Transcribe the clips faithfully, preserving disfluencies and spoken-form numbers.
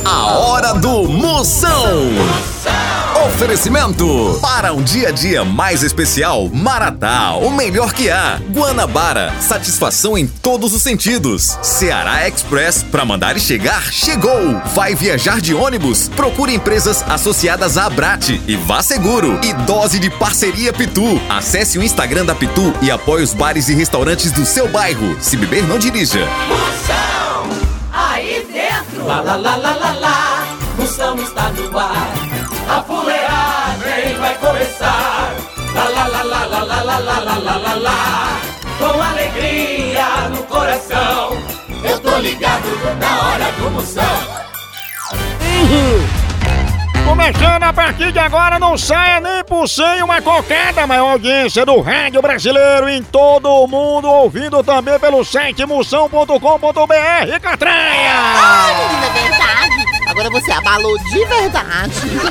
A hora do Moção. Oferecimento para um dia a dia mais especial, Maratá, o melhor que há. Guanabara, satisfação em todos os sentidos. Ceará Express, para mandar e chegar, chegou. Vai viajar de ônibus? Procure empresas associadas à Abrate e vá seguro. E dose de parceria Pitu. Acesse o Instagram da Pitu e apoie os bares e restaurantes do seu bairro. Se beber, não dirija. Moção, aí dentro. Lá, lá, lá, lá, lá, lá. Moção está no ar. A fuleagem vai começar. Lá, lá, lá, lá, lá, lá, lá, lá, lá, lá, lá, lá. Com alegria no coração. Eu tô ligado na hora do Moção. Começando a partir de agora, não saia nem por cem uma cocada. A maior audiência do rádio brasileiro em todo o mundo, ouvindo também pelo site moção ponto com ponto br. Catraia! Ai, menina, é verdade. Agora você abalou de verdade.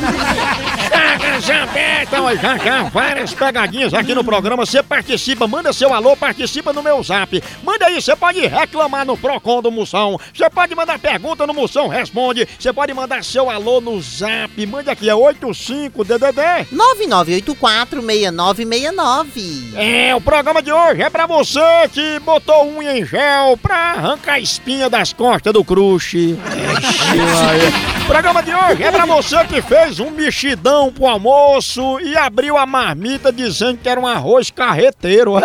Já abertam, já já várias pegadinhas aqui no programa. Você participa, manda seu alô, participa no meu zap. Manda aí, você pode reclamar no Procon do Moção. Você pode mandar pergunta no Moção Responde. Você pode mandar seu alô no zap. Mande aqui, é oitenta e cinco D D D nove nove oito quatro seis nove seis nove. É, o programa de hoje é pra você que botou unha em gel pra arrancar a espinha das costas do crush. O programa de hoje é pra você que fez um mexidão pro almoço e abriu a marmita dizendo que era um arroz carreteiro.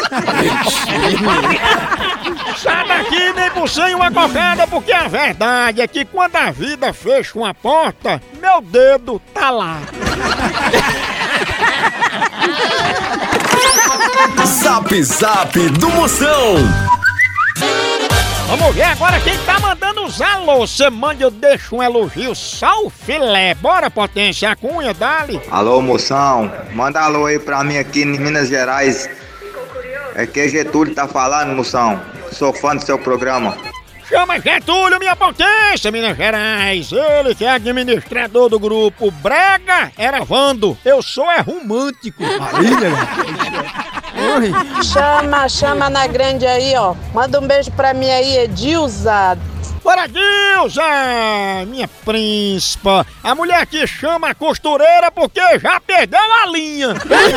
Sai daqui nem por cem uma cocada, porque a verdade é que quando a vida fecha uma porta, meu dedo tá lá. Zap Zap do Moção. Vamos ver agora quem tá mandando os alô. Você manda, eu deixo um elogio, só o filé. Bora, potência, a cunha, dali. Alô, Moção, manda alô aí pra mim aqui em Minas Gerais. É que Getúlio tá falando, Moção. Sou fã do seu programa. Chama Getúlio, minha potência, Minas Gerais. Ele que é administrador do grupo Brega era Vando. Eu sou é romântico. Aí, Chama, chama na grande aí, ó. Manda um beijo pra mim aí, Edilza. Bora, Dilza, minha príncipa. A mulher que chama a costureira porque já perdeu a linha.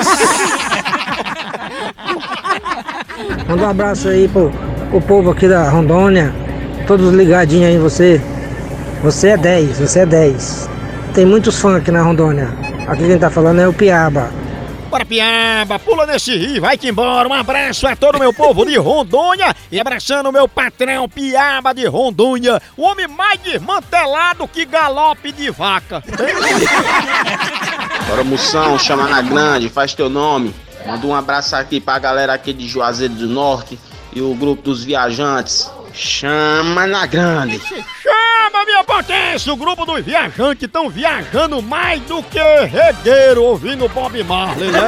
Manda um abraço aí pro, pro povo aqui da Rondônia. Todos ligadinhos aí em você. Você é dez, você é dez. Tem muitos fãs aqui na Rondônia. Aqui quem tá falando é o Piaba. Bora, Piaba, pula nesse rio, vai que embora. Um abraço a todo o meu povo de Rondônia e abraçando o meu patrão Piaba de Rondônia, o homem mais desmantelado que galope de vaca. Bora, Moção, chama na grande, faz teu nome. Manda um abraço aqui pra galera aqui de Juazeiro do Norte e o grupo dos viajantes. Chama na grande. Chama, minha potência! O grupo dos viajantes estão viajando mais do que regueiro ouvindo Bob Marley, né?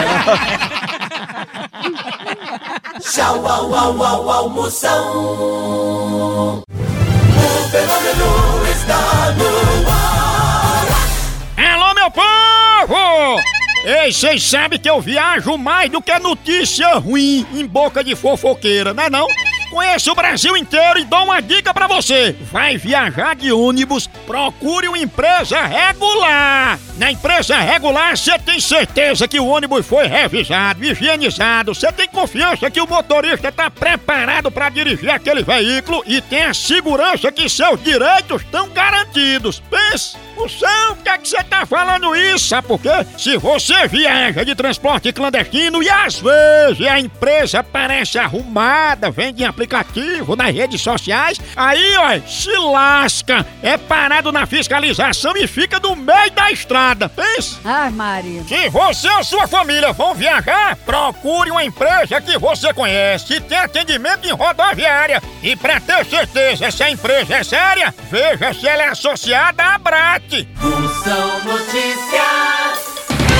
Tchau, au, au, au, au, Moção. O fenômeno está no ar. Alô, meu povo! Ei, vocês sabem que eu viajo mais do que notícia ruim em boca de fofoqueira, não é não? Conheço o Brasil inteiro e dou uma dica pra você. Vai viajar de ônibus, procure uma empresa regular. Na empresa regular, você tem certeza que o ônibus foi revisado, higienizado. Você tem confiança que o motorista está preparado para dirigir aquele veículo e tem a segurança que seus direitos estão garantidos. Pense, Moção, por que é que você tá falando isso? Sabe por quê? Se você viaja de transporte clandestino e às vezes a empresa parece arrumada, vende em aplicativo, nas redes sociais, aí, ó, se lasca, é parado na fiscalização e fica no meio da estrada. Pense. Ai, Maria. Se você ou sua família vão viajar, procure uma empresa que você conhece e tem atendimento em rodoviária. E pra ter certeza se a empresa é séria, veja se ela é associada à Abrate. Moção Notícias.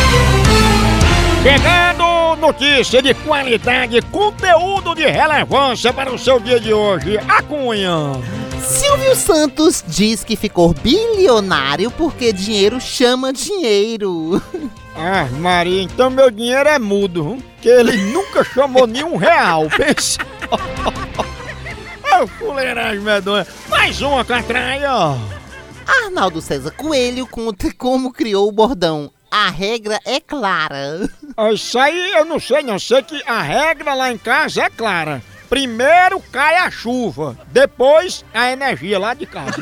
Chegando notícia de qualidade, conteúdo de relevância para o seu dia de hoje. A Cunha. Silvio Santos diz que ficou bilionário porque dinheiro chama dinheiro. Ah, Maria, então meu dinheiro é mudo, viu? Que ele nunca chamou nenhum real, pensa. Oh, fuleiragem medonha. Mais uma, Catraia. Arnaldo César Coelho conta como criou o bordão "A regra é clara". Isso aí eu não sei não, sei que a regra lá em casa é clara. Primeiro cai a chuva, depois a energia lá de casa.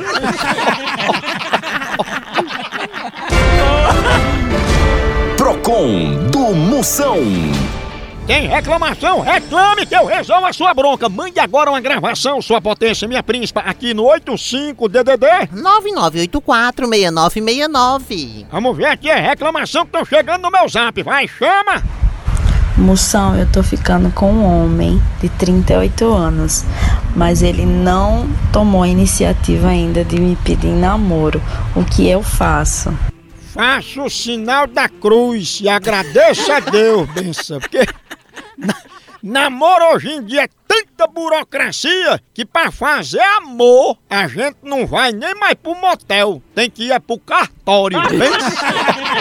Procon do Moção. Tem reclamação? Reclame que eu resolvo a sua bronca. Mande agora uma gravação, sua potência, minha príncipa, aqui no oitenta e cinco D D D nove nove oito quatro, seis nove seis nove. Vamos ver aqui a reclamação que estão chegando no meu zap. Vai, chama! Moção, eu tô ficando com um homem de trinta e oito anos, mas ele não tomou a iniciativa ainda de me pedir namoro. O que eu faço? Faça o sinal da cruz e agradeça a Deus, benção, porque na, namoro hoje em dia é tanta burocracia que pra fazer amor a gente não vai nem mais pro motel, tem que ir é pro cartório, benção.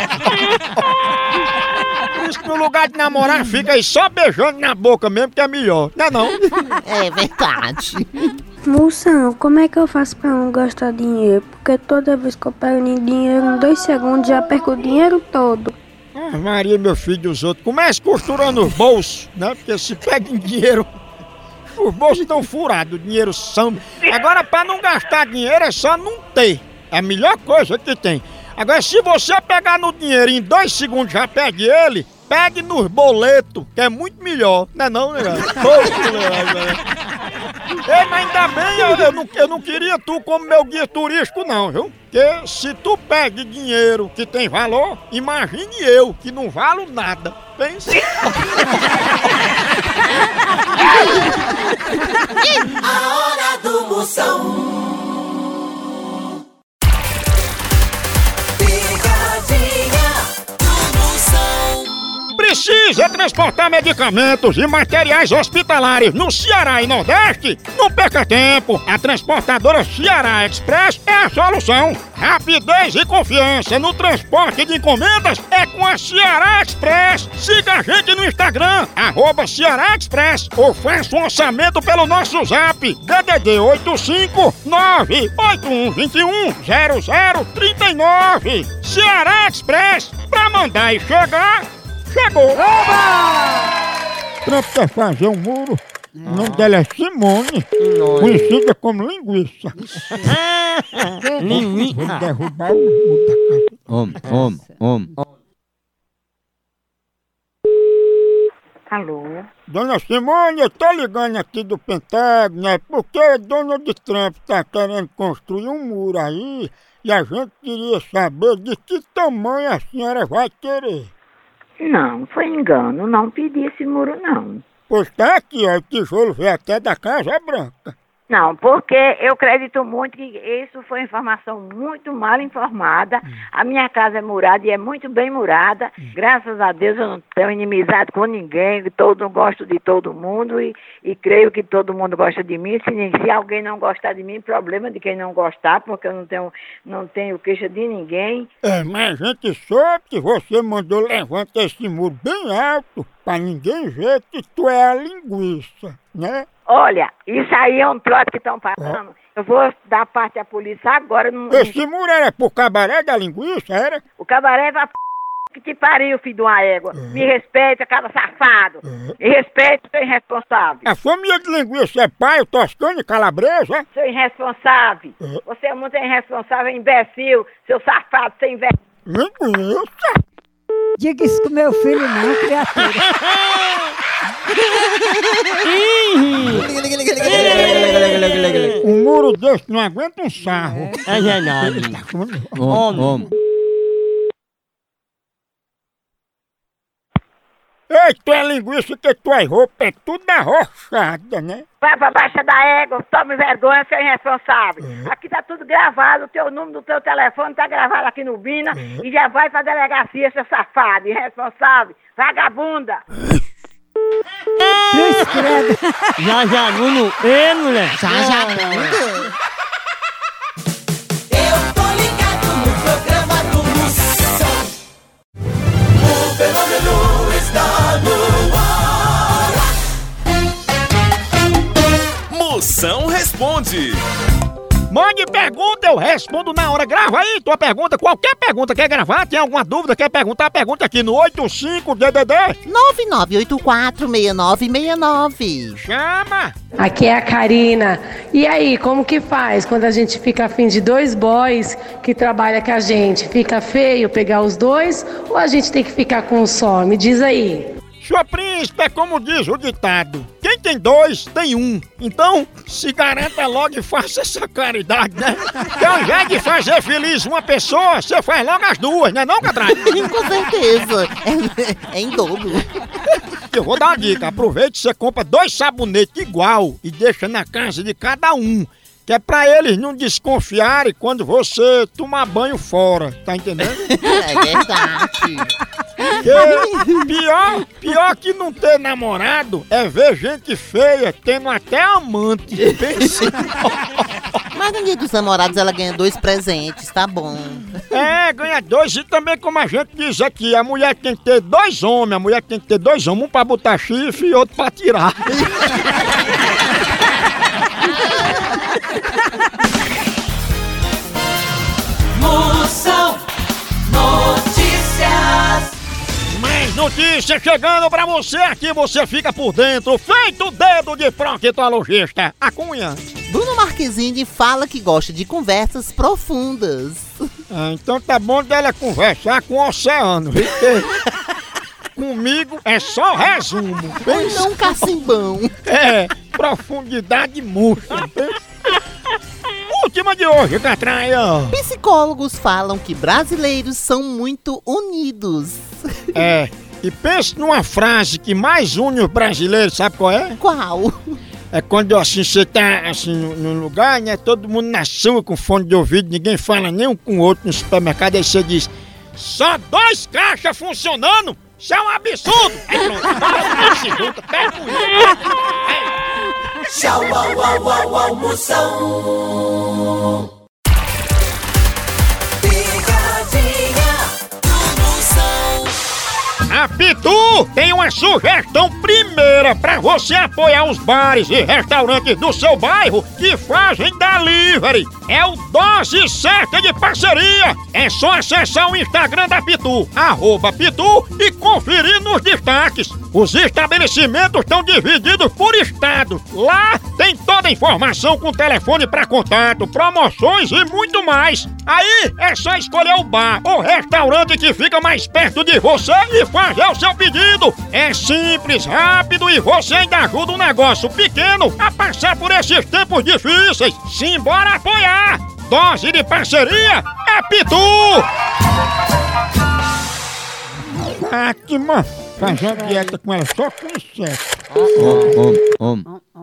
Por isso que no lugar de namorar fica aí só beijando na boca mesmo que é melhor, não é não? É verdade. Moção, como é que eu faço pra não gastar dinheiro? Porque toda vez que eu pego em dinheiro, em dois segundos já perco o dinheiro todo. Ah, Maria, meu filho dos outros, comece costurando os bolsos, né? Porque se pega em dinheiro, os bolsos estão furados, o dinheiro some. Agora, pra não gastar dinheiro é só não ter. É a melhor coisa que tem. Agora, se você pegar no dinheiro e em dois segundos já pegue ele, pegue nos boletos, que é muito melhor. Não é não, né? Ei, mas ainda bem, eu, eu, não, eu não queria tu como meu guia turístico não, viu? Porque se tu pegue dinheiro que tem valor, imagine eu, que não valo nada. Pensa. A hora do Moção. Precisa transportar medicamentos e materiais hospitalares no Ceará e Nordeste? Não perca tempo! A transportadora Ceará Express é a solução! Rapidez e confiança no transporte de encomendas é com a Ceará Express! Siga a gente no Instagram, arroba Ceará Express, ou faça um orçamento pelo nosso zap, D D D oito cinco nove oito um dois um zero zero três nove. Ceará Express, pra mandar e chegar... Chegou! Trump quer fazer um muro. O nome dela é Simone, conhecida como linguiça. Linguiça. Vou derrubar o muro da casa. Homem, homem, homem. Alô? Dona Simone, eu tô ligando aqui do Pentágono, né? Porque Donald Trump tá querendo construir um muro aí e a gente queria saber de que tamanho a senhora vai querer. Não, foi engano. Não pedi esse muro, não. Pois tá aqui, ó, o tijolo veio até da Casa Branca. Não, porque eu acredito muito que isso foi informação muito mal informada. Hum. A minha casa é murada e é muito bem murada. Hum. Graças a Deus eu não tenho inimizade com ninguém, todo, gosto de todo mundo e, e creio que todo mundo gosta de mim. Se, se alguém não gostar de mim, problema de quem não gostar, porque eu não tenho, não tenho queixa de ninguém. É, mas a gente soube que você mandou levantar esse muro bem alto pra ninguém ver que tu é a linguiça, né? Olha, isso aí é um trote que estão passando. É. Eu vou dar parte à polícia agora. Não... Esse muro era pro cabaré da linguiça, era? O cabaré da p... que te pariu, filho de uma égua. É. Me respeita, cara safado. É. Me respeita, seu irresponsável. A família de linguiça é pai, Toscano e Calabresa? Seu irresponsável. É. Você é muito irresponsável, imbecil, seu safado, sem vergonha. Linguiça? Diga isso com meu filho não, criatura. Um muro desse não aguenta um sarro. É verdade. Homem, homem. Ei, tu é linguiça que tuas roupas é tudo arrochada, né? Vai pra baixa da égua, tome vergonha, seu irresponsável. É. Aqui tá tudo gravado, o teu número do teu telefone tá gravado aqui no Bina é. E já vai pra delegacia, seu safado, irresponsável, vagabunda. Cruz credo. Já já, Nuno, ei, mulher. Já já, Nuno. Eu tô ligado no programa do Moção. O fenômeno está no ar. Moção responde. Mande pergunta, eu respondo na hora. Grava aí tua pergunta, qualquer pergunta. Quer gravar? Tem alguma dúvida? Quer perguntar? Pergunta aqui no oito cinco D D D nove nove oito quatro seis nove seis nove. Chama! Aqui é a Karina. E aí, como que faz quando a gente fica afim de dois boys que trabalham com a gente? Fica feio pegar os dois ou a gente tem que ficar com um só? Me diz aí. Sua príncipe, é como diz o ditado: quem tem dois, tem um. Então, se garanta logo e faça essa caridade, né? Que ao invés de fazer feliz uma pessoa, você faz logo as duas, né não, Catraia? Com certeza. É, é em dobro. Eu vou dar uma dica. Aproveite e você compra dois sabonetes igual e deixa na casa de cada um. Que é pra eles não desconfiarem quando você tomar banho fora, tá entendendo? É verdade. Que pior, pior que não ter namorado é ver gente feia tendo até amante. Mas no dia dos namorados ela ganha dois presentes, tá bom. É, ganha dois e também como a gente diz aqui, a mulher tem que ter dois homens, a mulher tem que ter dois homens, um pra botar chifre e outro pra tirar. Moção Notícias. Mais notícias chegando pra você aqui, você fica por dentro, feito dedo de proctologista. A Cunha. Bruno Marquezine fala que gosta de conversas profundas. Ah, então tá bom dela conversar com o oceano, viu? Comigo é só resumo. Ou não cacimbão. É, profundidade murcha. Última de hoje, Catraia. Psicólogos falam que brasileiros são muito unidos. É, e pense numa frase que mais une os brasileiros, sabe qual é? Qual? É quando assim você tá assim num lugar, né? Todo mundo na sua com fone de ouvido, ninguém fala nem um com o outro no supermercado, aí você diz: só dois caixas funcionando? Isso é um absurdo! Aí pronto, se junta, pega com isso. Tchau, au, au, au, almoção. A Pitu tem uma sugestão primeira pra você apoiar os bares e restaurantes do seu bairro que fazem delivery. É o Dose Certa de Parceria. É só acessar o Instagram da Pitu, arroba Pitu, e conferir nos destaques. Os estabelecimentos estão divididos por estado. Lá tem toda a informação com telefone para contato, promoções e muito mais. Aí é só escolher o bar ou restaurante que fica mais perto de você e fazer o seu pedido. É simples, rápido e você ainda ajuda um negócio pequeno a passar por esses tempos difíceis. Simbora apoiar! Dose de Parceria é Pitu! Fátima, faz uma dieta com ela só com inseto. Om, om, om.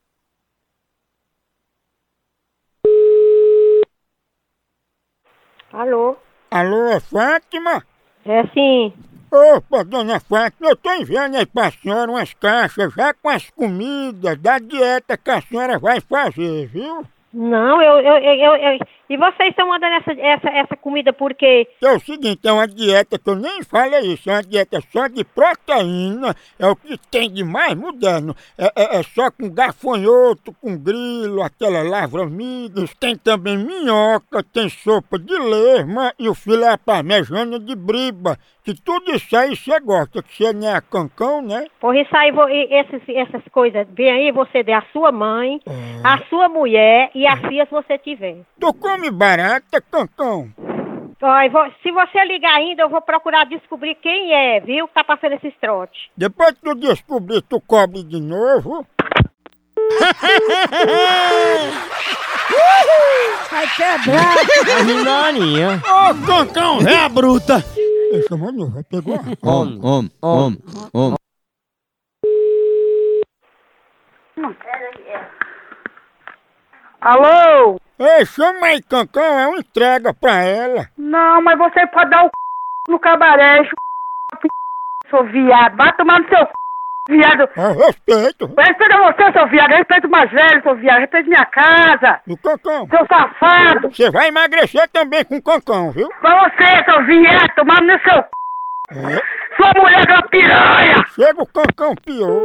Alô? Alô, é Fátima? É sim. Opa, dona Fátima, eu tô enviando aí pra senhora umas caixas já com as comidas da dieta que a senhora vai fazer, viu? Não, eu, eu, eu, eu, eu... E vocês estão mandando essa, essa, essa comida por quê? É o seguinte, é uma dieta que eu nem falei isso, é uma dieta só de proteína, é o que tem de mais moderno. É, é, é só com gafanhoto, com grilo, aquela lavra-migas, tem também minhoca, tem sopa de lesma e o filé parmesano de briba. Que tudo isso aí você gosta, que você não é cancão, né? Por isso aí, vou, e esses, essas coisas, vem aí você dê a sua mãe, é. a sua mulher e as filhas você tiver. Tu come barata, cancão? Olha, vou, se você ligar ainda, eu vou procurar descobrir quem é, viu, que tá passando esses trotes. Depois que tu descobrir, tu cobre de novo. Vai quebrar! Terminaria. Ô, cancão, é a bruta! Ele chamou novo, vai pegar. Om, om, om, om. Alô? Ei, chama aí, cancão, é uma entrega pra ela. Não, mas você pode dar o c... no cabaré, c... seu viado. Vai tomar no seu c... viado. Ah, respeito. Respeita você, seu viado. Respeita o mais velho, seu viado. Respeita minha casa. O cancão. Seu safado. Você vai emagrecer também com o cancão, viu? Pra você, seu viado. Tomar no seu c... É. Sua mulher é uma piranha. Chega o cancão pior.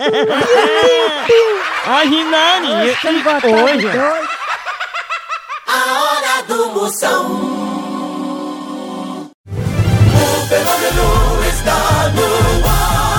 A Rinaria. Hoje. A hora do Moção. O fenômeno está no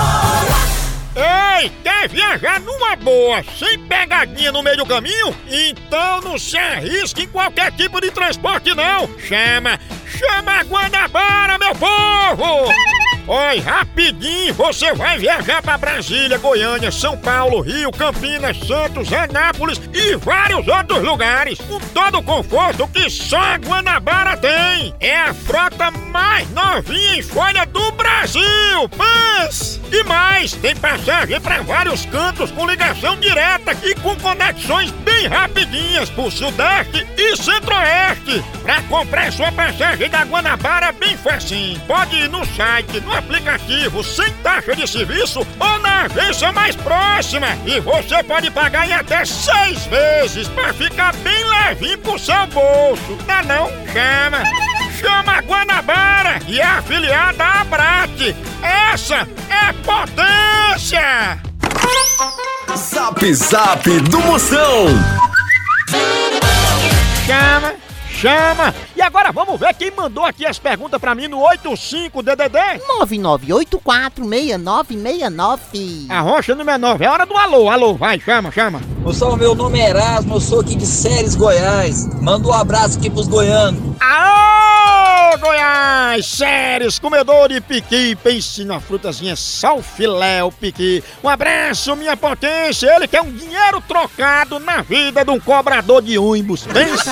ar. Ei, quer viajar numa boa, sem pegadinha no meio do caminho? Então não se arrisque em qualquer tipo de transporte não. Chama, chama a Guanabara, meu povo! Oi, rapidinho, você vai viajar para Brasília, Goiânia, São Paulo, Rio, Campinas, Santos, Anápolis e vários outros lugares, com todo o conforto que só a Guanabara tem. É a frota mais novinha em folha do Brasil, mas e mais, tem passagem para vários cantos com ligação direta e com conexões bem rapidinhas por Sudeste e Centro-Oeste. Para comprar sua passagem da Guanabara bem facinho, pode ir no site, no aplicativo, sem taxa de serviço ou na agência mais próxima. E você pode pagar em até seis vezes para ficar bem levinho pro seu bolso. Não, não? Chama! Chama a Guanabara e é afiliada à Abrat. Essa é potência! Zap Zap do Moção. Chama! Chama! E agora vamos ver quem mandou aqui as perguntas pra mim no oito cinco D D D nove nove oito quatro seis nove seis nove. A rocha número nove. É hora do alô. Alô, vai, chama, chama. Moção, meu nome é Erasmo, eu sou aqui de Séries, Goiás. Manda um abraço aqui pros goianos. Aô, Goiás! Séries, comedor de piqui. Pense na frutazinha sal filé, o piqui. Um abraço, minha potência. Ele quer um dinheiro trocado na vida de um cobrador de ônibus. Pense.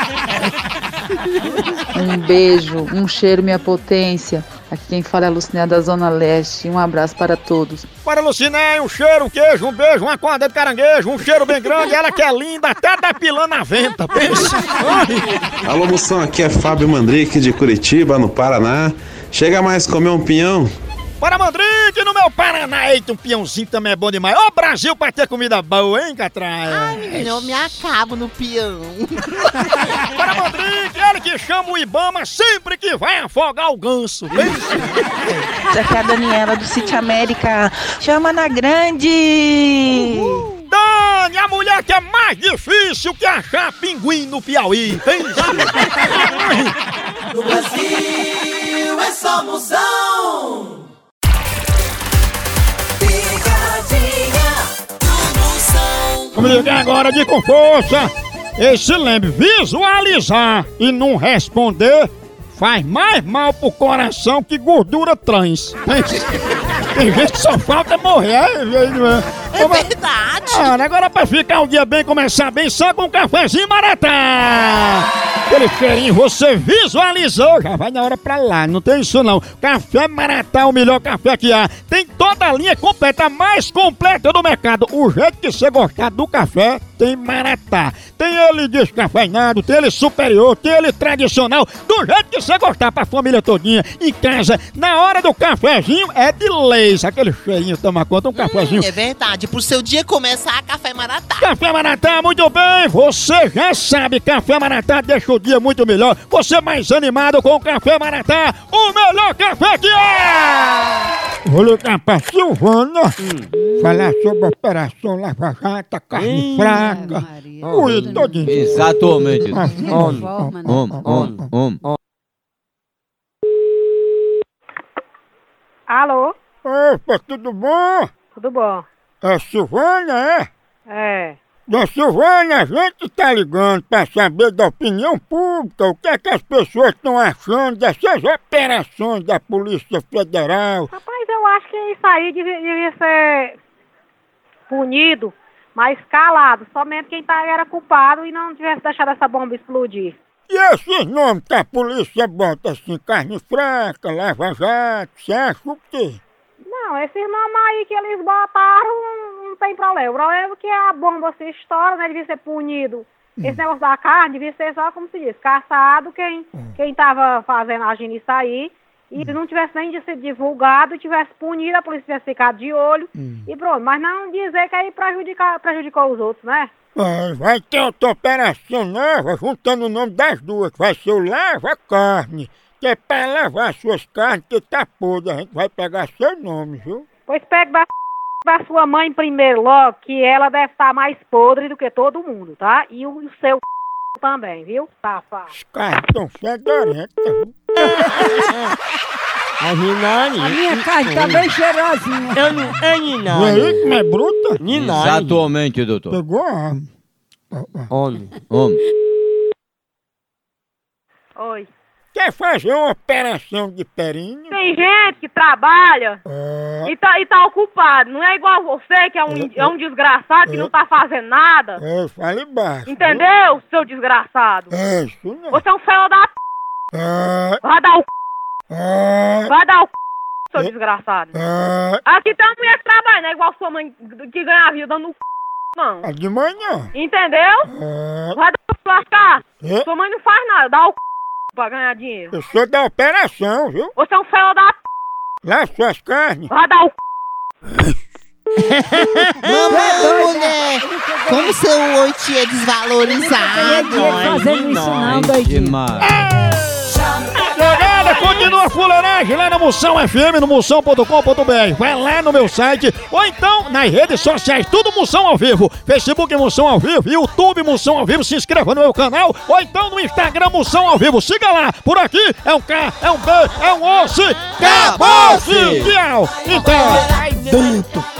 Um beijo, um cheiro, minha potência. Aqui quem fala é a Lucinéia da Zona Leste. Um abraço para todos. Para a Lucinéia, um cheiro, um queijo, um beijo, uma corda de caranguejo, um cheiro bem grande. Ela que é linda, até depilando a venta. Pensa. Alô, Moção, aqui é Fábio Mandrique de Curitiba, no Paraná. Chega mais comer um pinhão? Para Mandrique, no meu Paraná. Eita, um peãozinho também é bom demais. Ô, Brasil, pra ter comida boa, hein, Catraia? Ai, menino, eu me acabo no peão. Para Mandrique, ele que chama o Ibama sempre que vai afogar o ganso. Essa aqui é a Daniela do Sítio América. Chama na grande! Uhul. Dani, a mulher que é mais difícil que achar pinguim no Piauí. No Brasil é só Moção. Vamos ligar agora de com força. E se lembre, visualizar e não responder faz mais mal pro coração que gordura trans. Tem gente que só falta morrer. É, é verdade. Ah, agora pra ficar o dia bem, começar bem, só com um cafezinho Maratá. Aquele cheirinho você visualizou, já vai na hora pra lá, não tem isso não. Café Maratá é o melhor café que há. Tem toda a linha completa, a mais completa do mercado. O jeito que você gostar do café, tem Maratá. Tem ele descafeinado, tem ele superior, tem ele tradicional. Do jeito que você gostar pra família todinha. Em casa, na hora do cafezinho, é de leis. Aquele cheirinho, toma conta, um cafezinho. Hum, é verdade, pro seu dia começar, Café Maratá. Café Maratá, muito bem. Você já sabe, Café Maratá deixa o dia muito melhor. Você mais animado com o Café Maratá, o melhor café que é! Vou ligar pra Silvana, hum. falar sobre a Operação Lava Jato, carne fraca. Ui, todinho. Exatamente. Om, om, om, om, om. Alô? Opa, tudo bom? Tudo bom. É Silvana, é? É. Dona Silvana, a gente tá ligando pra saber da opinião pública, o que é que as pessoas estão achando dessas operações da Polícia Federal. Rapaz, eu acho que isso aí devia, devia ser punido, mas calado, somente quem tá, era culpado e não tivesse deixado essa bomba explodir. E esses nomes que a polícia bota assim, carne fraca, lava jato, você acha o quê? Não, esses nomes aí que eles botaram não tem problema. O problema é que a bomba se estoura, né? Devia ser punido. Hum. Esse negócio da carne devia ser só, como se diz, caçado quem, hum. quem tava fazendo, agindo isso aí. E hum. não tivesse nem de ser divulgado, tivesse punido, a polícia tivesse ficado de olho. Hum. E pronto, mas não dizer que aí prejudica, prejudicou os outros, né? Ah, vai ter outra operação nova, juntando o nome das duas, que vai ser o Lava Carne. Que é pra lavar suas carnes, que tá podre, a gente vai pegar seu nome, viu? Pois pega da, da sua mãe primeiro logo, que ela deve estar mais podre do que todo mundo, tá? E o seu também, viu? Safado. Cartão fedorento. A Ninari. A minha carne tá bem cheirosinha. Eu não é E Ninari. aí, como é bruta? Ninari. Exatamente, doutor. Pegou a... Homem. Homem. Oi. Quer fazer uma operação de períneo? Tem gente que trabalha É, e tá, e tá ocupado. Não é igual você, que é um, é um desgraçado que não tá fazendo nada. é, fale baixo. Entendeu, seu desgraçado? É, isso não. Você é um filho da p... É, Vai dar o c... é, Vai dar o c... seu desgraçado. é, Aqui tem uma mulher que trabalha, não é igual sua mãe que ganha a vida no c... não. é de manhã. Entendeu? É, Vai dar o c... lascar. É. Sua mãe não faz nada, dá o c... pra ganhar dinheiro. eu sou da operação, viu? Você é um filho da p... Lá suas carnes. Vai dar o c... Mamãe, mulher! Como seu oito é desvalorizado. Fazendo isso não, doidinho. Jogada, continua a fuleiragem lá no Moção F M, no moção ponto com ponto b r. Vai lá no meu site, ou então nas redes sociais, tudo Moção ao Vivo. Facebook Moção ao Vivo, YouTube Moção ao Vivo, se inscreva no meu canal, ou então no Instagram Moção ao Vivo. Siga lá, por aqui é um K, é um B, é um osso, acabou-se! Tchau! Então, vai dentro!